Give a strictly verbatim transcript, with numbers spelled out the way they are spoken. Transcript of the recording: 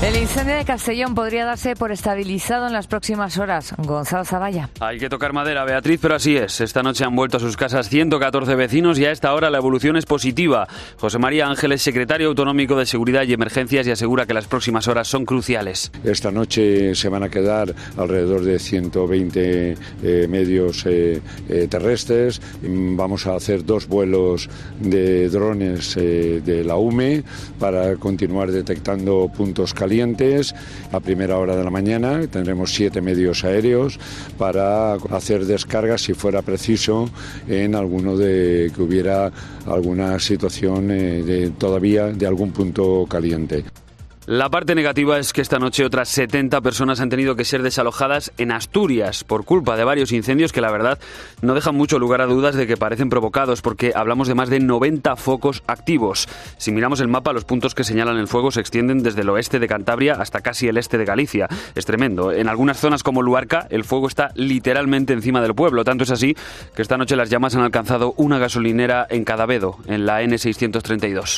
El incendio de Castellón podría darse por estabilizado en las próximas horas. Gonzalo Zavalla. Hay que tocar madera, Beatriz, pero así es. Esta noche han vuelto a sus casas ciento catorce vecinos y a esta hora la evolución es positiva. José María Ángeles, secretario autonómico de Seguridad y Emergencias, y asegura que las próximas horas son cruciales. Esta noche se van a quedar alrededor de ciento veinte eh, medios eh, eh, terrestres. Vamos a hacer dos vuelos de drones eh, de la U M E para continuar detectando puntos calientes. A primera hora de la mañana tendremos siete medios aéreos para hacer descargas si fuera preciso en alguno de que hubiera alguna situación eh, de, todavía de algún punto caliente. La parte negativa es que esta noche otras setenta personas han tenido que ser desalojadas en Asturias por culpa de varios incendios que la verdad no dejan mucho lugar a dudas de que parecen provocados, porque hablamos de más de noventa focos activos. Si miramos el mapa, los puntos que señalan el fuego se extienden desde el oeste de Cantabria hasta casi el este de Galicia. Es tremendo. En algunas zonas como Luarca el fuego está literalmente encima del pueblo. Tanto es así que esta noche las llamas han alcanzado una gasolinera en Cadavedo, en la ene seiscientos treinta y dos.